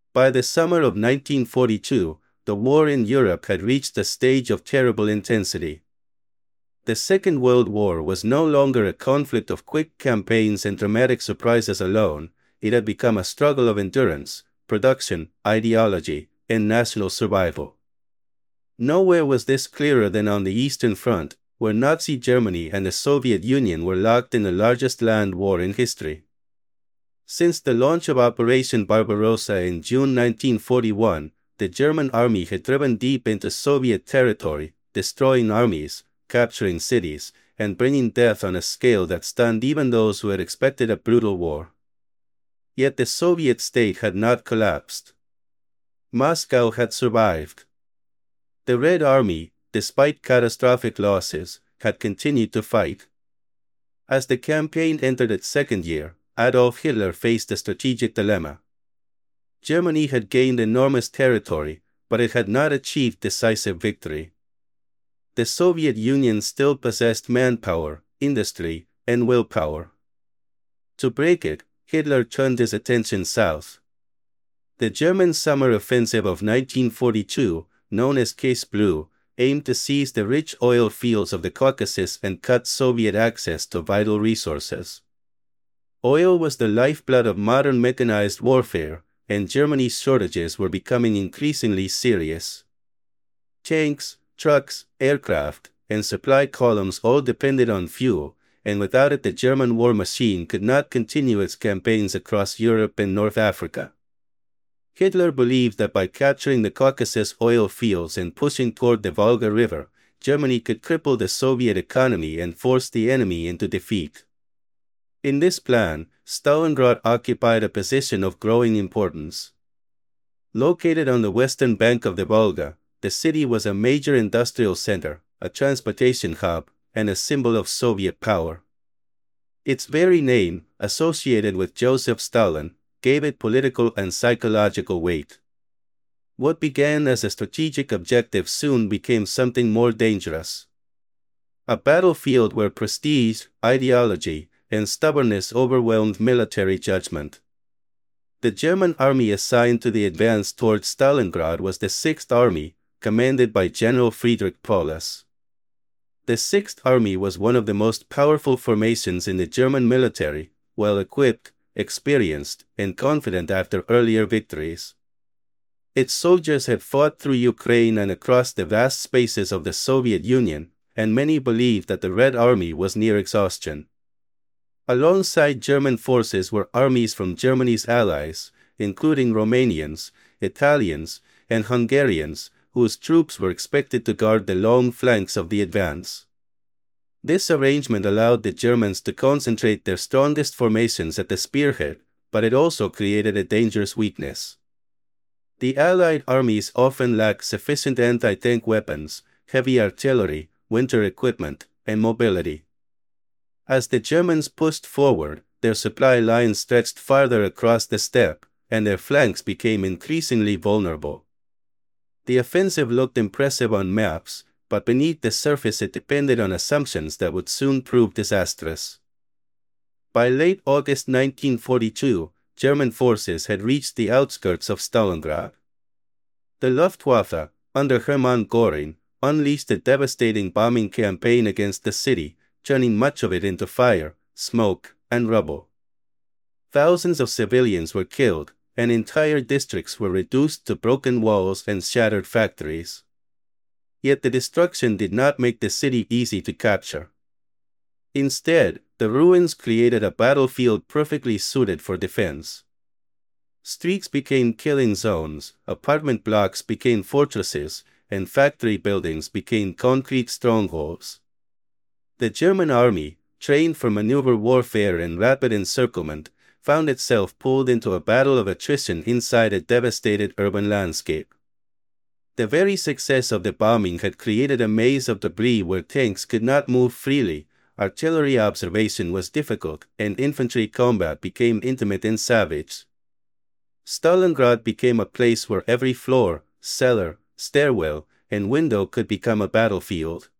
By the summer of 1942, the war in Europe had reached a stage of terrible intensity. The Second World War was no longer a conflict of quick campaigns and dramatic surprises alone. It had become a struggle of endurance, production, ideology, and national survival. Nowhere was this clearer than on the Eastern Front, where Nazi Germany and the Soviet Union were locked in the largest land war in history. Since the launch of Operation Barbarossa in June 1941, the German army had driven deep into Soviet territory, destroying armies, capturing cities, and bringing death on a scale that stunned even those who had expected a brutal war. Yet the Soviet state had not collapsed. Moscow had survived. The Red Army, despite catastrophic losses, had continued to fight. As the campaign entered its second year, Adolf Hitler faced a strategic dilemma. Germany had gained enormous territory, but it had not achieved decisive victory. The Soviet Union still possessed manpower, industry, and willpower. To break it, Hitler turned his attention south. The German summer offensive of 1942, known as Case Blue, aimed to seize the rich oil fields of the Caucasus and cut Soviet access to vital resources. Oil was the lifeblood of modern mechanized warfare, and Germany's shortages were becoming increasingly serious. Tanks, trucks, aircraft, and supply columns all depended on fuel, and without it the German war machine could not continue its campaigns across Europe and North Africa. Hitler believed that by capturing the Caucasus oil fields and pushing toward the Volga River, Germany could cripple the Soviet economy and force the enemy into defeat. In this plan, Stalingrad occupied a position of growing importance. Located on the western bank of the Volga, the city was a major industrial center, a transportation hub, and a symbol of Soviet power. Its very name, associated with Joseph Stalin, gave it political and psychological weight. What began as a strategic objective soon became something more dangerous. A battlefield where prestige, ideology, and stubbornness overwhelmed military judgment. The German army assigned to the advance towards Stalingrad was the Sixth Army, commanded by General Friedrich Paulus. The Sixth Army was one of the most powerful formations in the German military, well-equipped, experienced, and confident after earlier victories. Its soldiers had fought through Ukraine and across the vast spaces of the Soviet Union, and many believed that the Red Army was near exhaustion. Alongside German forces were armies from Germany's allies, including Romanians, Italians, and Hungarians, whose troops were expected to guard the long flanks of the advance. This arrangement allowed the Germans to concentrate their strongest formations at the spearhead, but it also created a dangerous weakness. The Allied armies often lacked sufficient anti-tank weapons, heavy artillery, winter equipment, and mobility. As the Germans pushed forward, their supply lines stretched farther across the steppe, and their flanks became increasingly vulnerable. The offensive looked impressive on maps, but beneath the surface it depended on assumptions that would soon prove disastrous. By late August 1942, German forces had reached the outskirts of Stalingrad. The Luftwaffe, under Hermann Göring, unleashed a devastating bombing campaign against the city, turning much of it into fire, smoke, and rubble. Thousands of civilians were killed, and entire districts were reduced to broken walls and shattered factories. Yet the destruction did not make the city easy to capture. Instead, the ruins created a battlefield perfectly suited for defense. Streets became killing zones, apartment blocks became fortresses, and factory buildings became concrete strongholds. The German army, trained for maneuver warfare and rapid encirclement, found itself pulled into a battle of attrition inside a devastated urban landscape. The very success of the bombing had created a maze of debris where tanks could not move freely, artillery observation was difficult, and infantry combat became intimate and savage. Stalingrad became a place where every floor, cellar, stairwell, and window could become a battlefield.